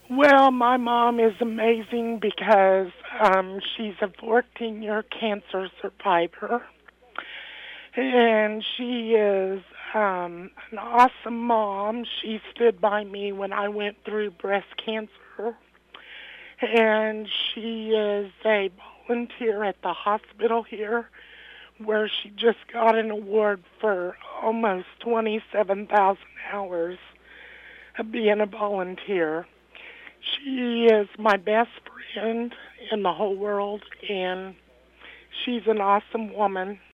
Well, my mom is amazing because she's a 14-year cancer survivor, and she is an awesome mom. She stood by me when I went through breast cancer, and she is a volunteer at the hospital here where she just got an award for almost 27,000 hours of being a volunteer. She is my best friend in the whole world, and she's an awesome woman.